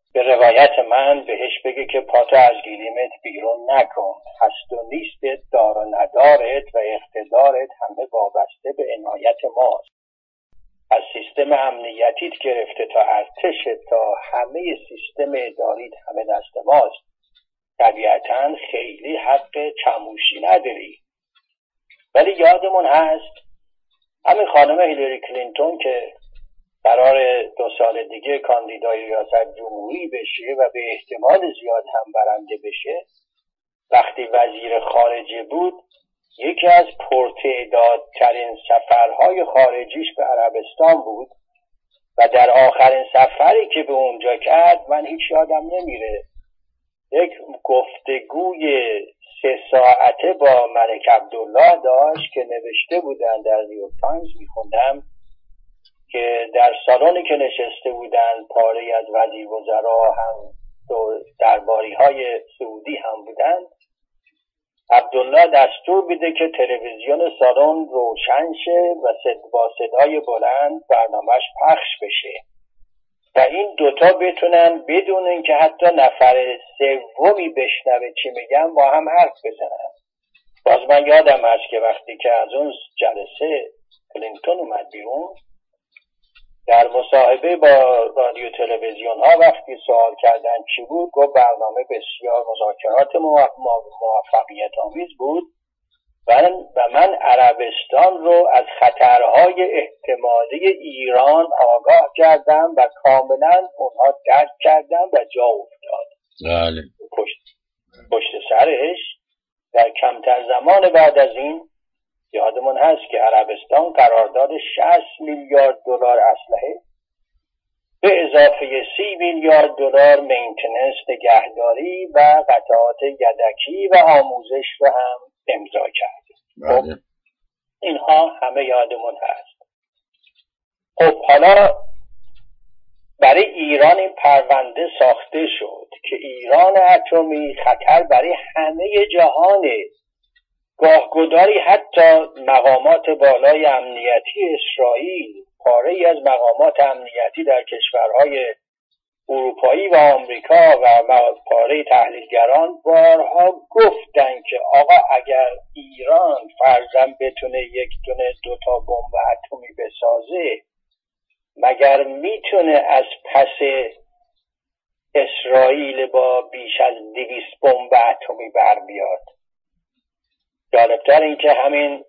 به روایت من بهش بگه که پاتو از گلیمت بیرون نکن، هست و نیست دار و ندارت و اقتدارت همه وابسته به عنایت ماست. از سیستم امنیتیت گرفته تا ارتشت تا همه سیستم اداریت همه دست ماست. طبیعتاً خیلی حق چموشی نداری. ولی یادمون هست همین خانم هیلاری کلینتون که قرار 2 سال دیگه کاندیدای ریاست جمهوری بشه و به احتمال زیاد هم برنده بشه، وقتی وزیر خارجه بود یکی از پرتعدادترین سفرهای خارجیش به عربستان بود و در آخرین سفری که به اونجا کرد من هیچ یادم نمیره، یک گفتگوی 3 ساعته با ملک عبدالله داشت که نوشته بودن در نیویورک تایمز، میخوندم که در سالنی که نشسته بودن پاره از وزیروزرا هم درباری های سعودی هم بودن، عبدالله دستور میده که تلویزیون سالن روشن شه و با صدای بلند برنامهش پخش بشه و این دوتا بتونن بدون اینکه حتی نفر سومی بشنوه چی میگن با هم حرف بزنن. باز من یادم هست که وقتی که از اون جلسه کلینتون اومد بیرون، در مصاحبه با رادیو تلویزیون ها وقتی سوال کردن چی بود، گفت برنامه بسیار مذاکرات موفقیت آمیز بود و من عربستان رو از خطرهای احتمالی ایران آگاه کردم و کاملا اونها درک کردم و جا افتاد. بله. پشت سرش در کمتر زمان بعد از این یادمون هست که عربستان قرارداد 60 میلیارد دلار اسلحه به اضافه 30 میلیارد دلار مینتیننس نگهداری و قطعات یدکی و آموزش رو هم امضا کرد. بله. اینها همه یادمون هست. خب حالا برای ایران این پرونده ساخته شد که ایران اتمی خطر برای همه جهانه. گاهگداری حتی مقامات بالای امنیتی اسرائیل، پاره‌ای از مقامات امنیتی در کشورهای اروپایی و آمریکا و پاره تحلیلگران بارها گفتن که آقا اگر ایران فرضاً بتونه 1 دونه 2 تا بمب اتمی بسازه، مگر میتونه از پس اسرائیل با بیش از 200 بمب اتمی بر بیاد؟ جالبتر این که همین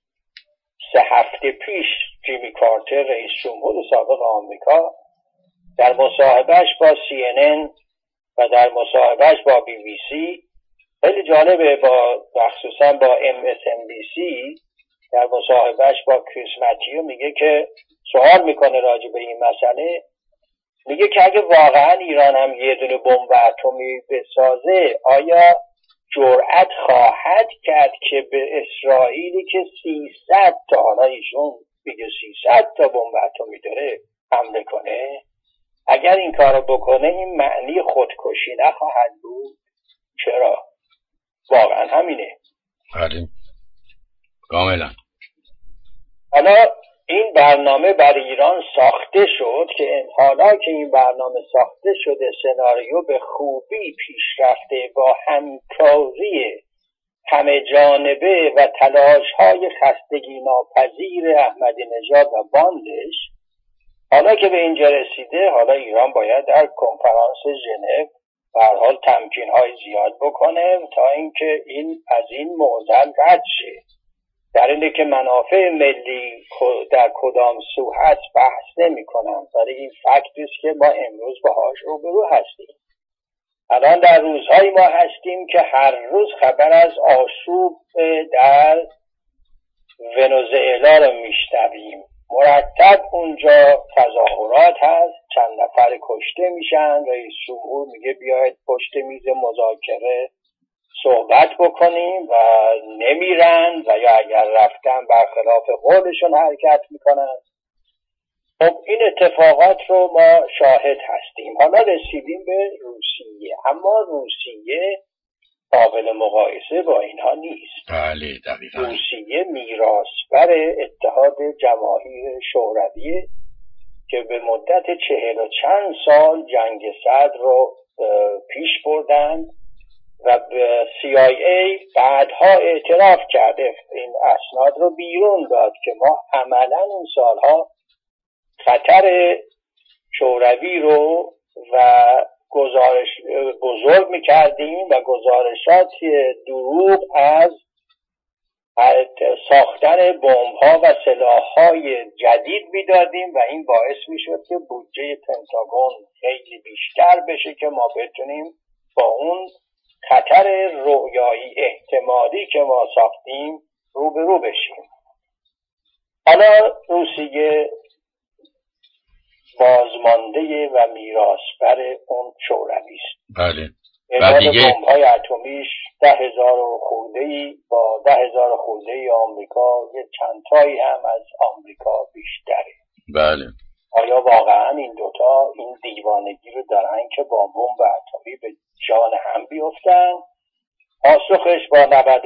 3 هفته پیش جیمی کارتر رئیس جمهور سابق آمریکا در مصاحبهش با CNN و در مصاحبهش با BBC، خیلی جالبه، با مخصوصا با MSNBC در مصاحبهش با کریس متیو میگه که سوال میکنه راجع به این مسئله، میگه که اگه واقعا ایران هم 1 دونه بمب اتمی بسازه، آیا جرأت خواهد کرد که به اسرائیلی که 300 تا، حالا ایشون میگه 300 تا بمب اتمی داره، حمله کنه؟ اگر این کارو بکنه این معنی خودکشی نخواهد بود؟ چرا؟ واقعا همینه. بله، کاملا. حالا این برنامه برای ایران ساخته شد که حالا که این برنامه ساخته شده، سناریو به خوبی پیش رفته با همکاری همه جانبه و تلاش‌های خستگی ناپذیر احمدی نژاد و باندش، حالا که به اینجا رسیده، حالا ایران باید در کنفرانس ژنو به هر حال تمکین‌های زیاد بکنه تا اینکه این از این معضل رد شه. در اینه که منافع ملی در کدام سو هست بحث نمی کنم، ولی این فکتی است که ما امروز باهاش روبرو هستیم. الان در روزهای ما هستیم که هر روز خبر از آشوب در ونزوئلا رو میشنویم. مرتب اونجا تظاهرات هست، چند نفر کشته میشن، رئیس جمهور میگه بیاید پشت میز مذاکره صحبت بکنیم و نمیرن و یا اگر رفتن برخلاف قولشون حرکت میکنن. خب این اتفاقات رو ما شاهد هستیم. حالا رسیدیم به روسیه، اما روسیه قابل مقایسه با اینها نیست. بله، دقیقاً. روسیه میراثبر اتحاد جماهیر شورویه که به مدت 40 و چند سال جنگ صدر رو پیش بردند و به CIA بعدها اعتراف کرده، این اسناد رو بیرون داد که ما عملا اون سالها خطر شوروی رو و گزارش بزرگ میکردیم و گزارشات دروغ از ساختن بمب‌ها و سلاح‌های جدید میدادیم و این باعث میشد که بودجه پنتاگون خیلی بیشتر بشه که ما بتونیم با اون خطر رویایی احتمالی که ما ساختیم روبرو بشیم. حالا روسیه بازمانده و میراثبر اون شوروی است. بله. و دیگه بمب‌های اتمیش 10,000 خورده‌ای با 10,000 خورده‌ای آمریکا، یه چند تایی هم از آمریکا بیشتره. بله. آیا واقعا این دوتا این دیوانگی رو دارن که با بمب اتمی به جان هم بیفتن؟ پاسخش با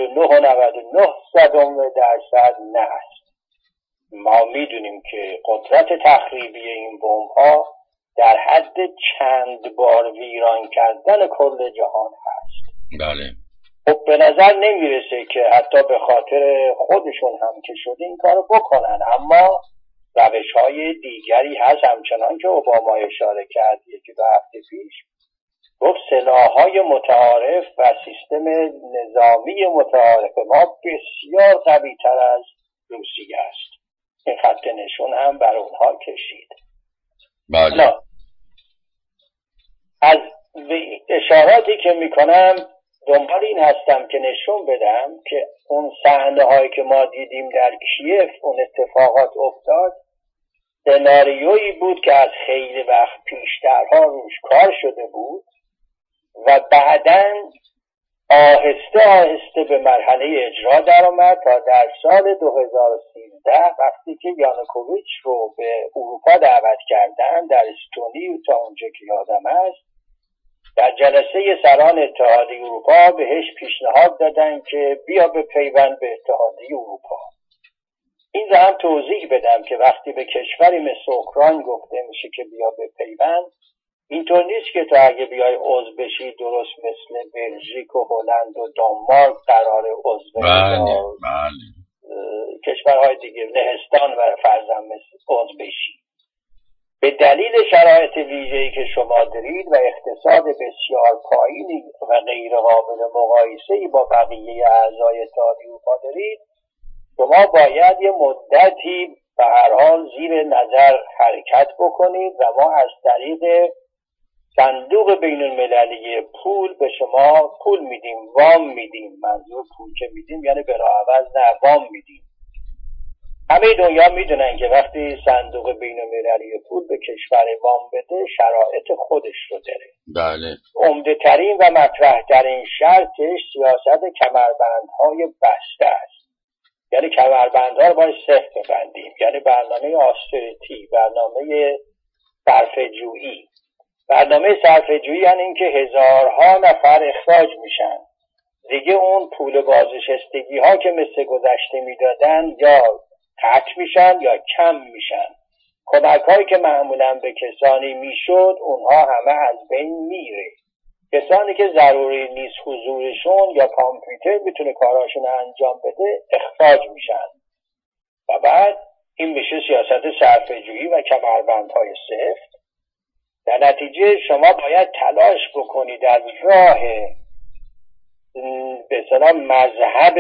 99.99% نه است. ما میدونیم که قدرت تخریبی این بمب‌ها در حد چند بار ویران کردن کل جهان هست. بله. خب به نظر نمیرسه که حتی به خاطر خودشون هم که شده این کارو بکنن، اما روش‌های دیگری هست، همچنان که اوباما اشاره کرد یکی دو هفته پیش، گفت سلاح‌های متعارف و سیستم نظامی متعارف ما بسیار قوی‌تر از روسیه است. این خط نشون هم بر اونها کشید. بله. از اشاراتی که میکنم دنبال این هستم که نشون بدم که اون صحنه هایی که ما دیدیم در کیف اون اتفاقات افتاد سناریویی بود که از خیلی وقت پیشترها روش کار شده بود و بعداً آهسته آهسته به مرحله اجرا در آمد تا در سال 2013 وقتی که یانوکوویچ رو به اروپا دعوت کردن در استونی تا اونجا که یادم است، در جلسه سران اتحادیه اروپا بهش پیشنهاد دادن که بیا به پیوند به اتحادیه اروپا. این رو هم توضیح بدم که وقتی به کشوری مثل اوکراین گفته میشه که بیا به پیوند، اینطور نیست که تو اگه بیای عضو بشی درست مثل بلژیک و هلند و دانمارک قرار عضو بله. کشورهای دیگه لهستان و فرضاً مثل عضو بشی. به دلیل شرایط ویژه‌ای که شما دارید و اقتصاد بسیار پایینی و غیر قابل مقایسه‌ای با بقیه اعضای اتحادیه اروپا دارید، شما باید یه مدتی به هر حال زیر نظر حرکت بکنید و ما از طریق صندوق بین المللی پول به شما پول میدیم، وام میدیم. منظور پول که میدیم یعنی بلاعوض نه، وام میدیم. همه دنیا میدونن که وقتی صندوق بین المللی پول به کشور وام بده شرایط خودش رو داره. بله. عمده ترین و مطرح ترین شرطش سیاست کمربندهای بسته است. یعنی کمربندها رو باید سخت ببندیم، یعنی برنامه آستریتی، برنامه صرفه‌جویی. برنامه صرفه‌جویی یعنی اینکه هزارها نفر اخراج میشن. دیگه اون پول بازنشستگی ها که مثل گذشته میدادن یا قطع میشن یا کم میشن. کمک هایی که معمولا به کسانی میشد اونها همه از بین میره. کسانی که ضروری نیست حضورشون یا کامپیوتر میتونه کاراشون انجام بده اخراج میشن. و بعد این میشه سیاست صرفه‌جویی و کمربندهای سفت. در نتیجه شما باید تلاش بکنید از راه به اصطلاح مذهب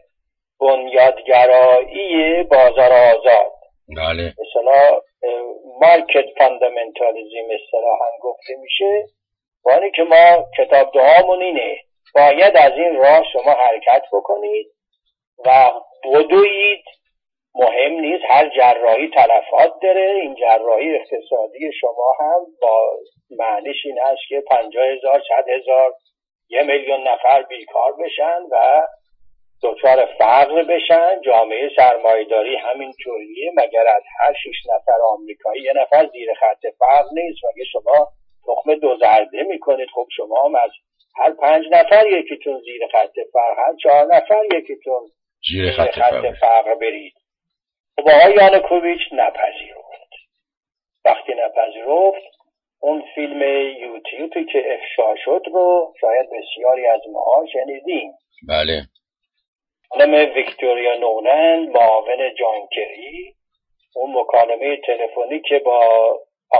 بنیادگرایی بازار آزاد، بله، مثلا مارکت فاندامنتالیزم اصطلاحاً گفته میشه، وانی که ما کتاب دعامون اینه باید از این راه شما حرکت بکنید و بدوید. مهم نیست، هر جراحی تلفات داره. این جراحی اقتصادی شما هم با معنیش این است که 50,000 100,000 1,000,000 نفر بیکار بشن و دچار فقر بشن. جامعه سرمایه‌داری همین جوریه، مگر از هر 6 نفر آمریکایی یه نفر زیر خط فقر نیست؟ مگه شما تخم دو زرده میکنید؟ خب شما هم از هر 5 نفر یکیتون زیر خط فقر، هر 4 نفر یکیتون زیر خط فقر برید. خب آقای یانوکوویچ نپذیرفت وقتی نپذیرفت، اون فیلم یوتیوبی که افشا شد رو شاید بسیاری از ما شنیدیم. بله. خانم ویکتوریا نولند، معاون جان کری، اون مکالمه تلفنی که با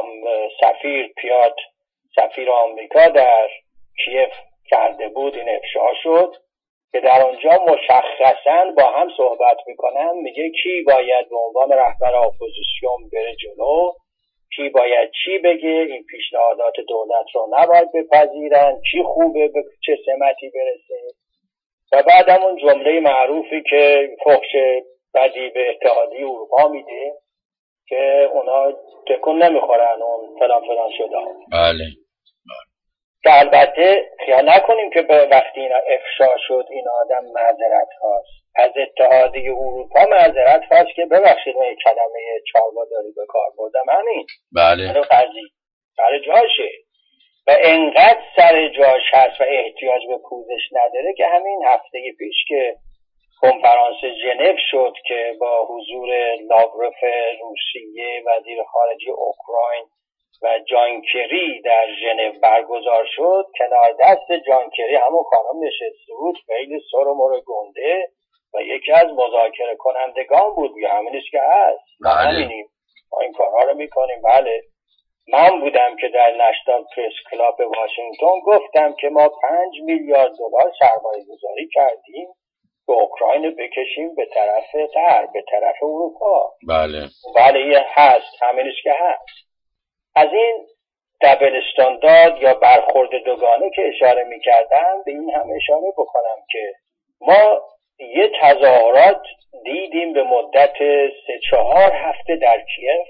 سفیر آمریکا در کیف کرده بود، این افشا شد که در اونجا مشخصاً با هم صحبت میکنن. میگه کی باید به عنوان رهبر اپوزیسیون بره جلو، کی باید چی بگه، این پیشنهادات دولت رو نباید بپذیرن، کی خوبه به چه سمتی برسه. و بعد همون جمله معروفی که فحش بدی به اتحادیه اروپا میده که اونا تکون نمیخورن اون فلان شده. بله. که البته خیال نکنیم که به وقتی اینا افشا شد این آدم معذرت خواست از اتحادیه اروپا، معذرت خواست که ببخشید من یک کلمه چارماداری به کار بردم. همین. بله. قضیه سر جاشه و انقدر سر جاش هست و احتیاج به پوزش نداره که همین هفته پیش که کنفرانس ژنو شد که با حضور لاوروف روسیه، وزیر خارجه اوکراین و جان کری در ژنو برگزار شد، کنار دست جان کری همون خانم نشسته بود، خیلی سر و مر گنده و یکی از مذاکره کنندگان بود. همینیست که هست. همینیم ما این کارها رو میکنیم. بله. من بودم که در نشنال پرس کلاب واشنگتن گفتم که ما 5 میلیارد دلار سرمایه گذاری کردیم که اوکراین بکشیم به طرف غرب، به طرف اروپا. بله یه هست، همینیست که هست. از این دبل استاندارد یا برخورد دوگانه که اشاره می‌کردم، به این هم اشاره بکنم که ما یه تظاهرات دیدیم به مدت 3-4 هفته در کیف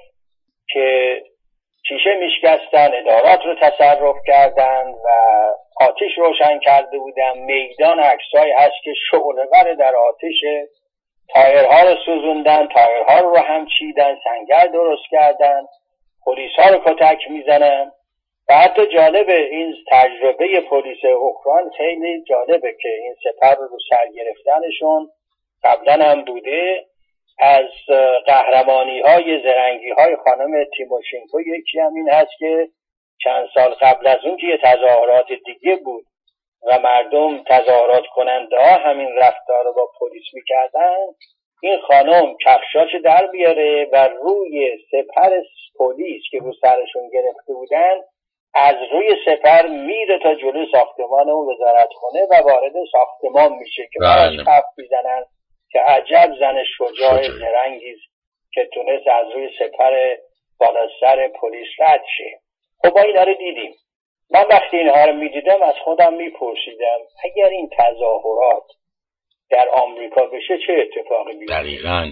که شیشه میشکستن، ادارات رو تصرف کردن و آتش روشن کرده بودن. میدان عکسای هست که شعله‌ور در آتش، تایرها رو سوزوندن، تایرها رو هم چیدن، سنگر درست کردن، پلیس ها رو کتک میزنن. و حتی جالبه این تجربه پلیس اوکراین خیلی جالبه که این سپر رو سر گرفتنشون قبلا هم بوده. از قهرمانی های زرنگی های خانم تیموشنکو یکی هم این هست که چند سال قبل از اون که یه تظاهرات دیگه بود و مردم تظاهرات کننده ها همین رفتار رو با پلیس میکردن، این خانم کفشاش در بیاره و روی سپر پلیس که رو سرشون گرفته بودن از روی سپر میره تا جلوی ساختمان اون وزارتخونه و وارد ساختمان میشه که براش حرف میزنن که عجب زن شجاع زرنگیست که تونست از روی سپر بالا سر پلیس رد شه. خب ما اینا رو دیدیم. من وقتی اینها رو میدیدم از خودم میپرسیدم اگر این تظاهرات در آمریکا بشه چه اتفاقی میفته؟ دقیقاً.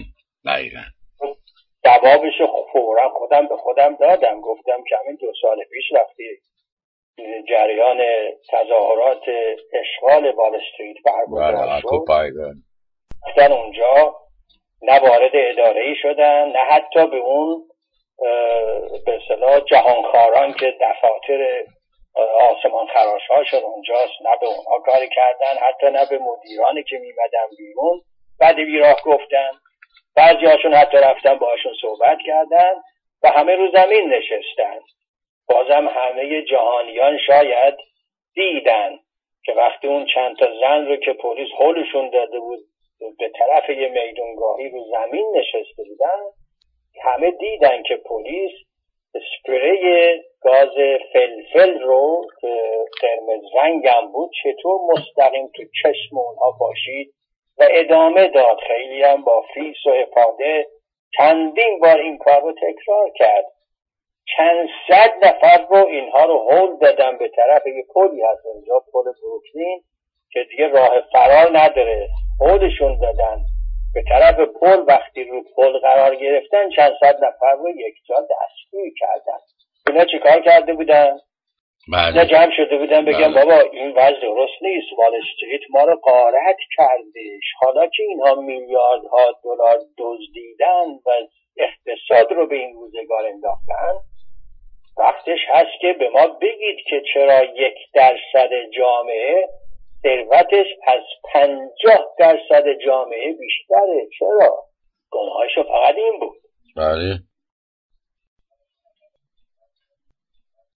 جوابش فورا خودم به خودم دادم. گفتم که همین 2 سال پیش وقتی جریان تظاهرات اشغال وال استریت برگزار شد، رفتن اونجا نه وارد اداره‌ای شدن، نه حتی به اون به اصطلاح جهانخواران که دفاتر آسمان خراش هاشون اونجاست، نه به اونها کاری کردن، حتی نه به مدیرانی که میمدن بیرون بعد بیراه گفتن. بعضی هاشون حتی رفتن باشون صحبت کردن و همه رو زمین نشستن. بازم همه جهانیان شاید دیدن که وقتی اون چند تا زن رو که پلیس هولشون داده بود به طرف یه میدانگاهی رو زمین نشسته بودن، همه دیدن که پلیس اسپری گاز فلفل رو که قرمز رنگ هم بود چطور مستقیم تو چشم اونها پاشید و ادامه داد. خیلی هم با فیس و افاده چندین بار این کار رو تکرار کرد. چند صد نفر رو اینها رو هول دادن به طرف یه پلی هست اونجا، پل بروکلین که دیگه راه فرار نداره، هولشون دادن به طرف پل. وقتی رو پل قرار گرفتن چند صد نفر رو یکجا دستگیر کردن. اینا چی کار کرده بودن؟ اینا جمع شده بودن بگن بابا این وضع درست نیست، وال استریت ما رو غارت کردش، حالا که اینها میلیاردها دلار دزدیدن و اقتصاد رو به این روزگار انداختن، وقتش هست که به ما بگید که چرا 1% جامعه ثروتش از 50% جامعه بیشتره. چرا؟ گناهش فقط این بود. بله.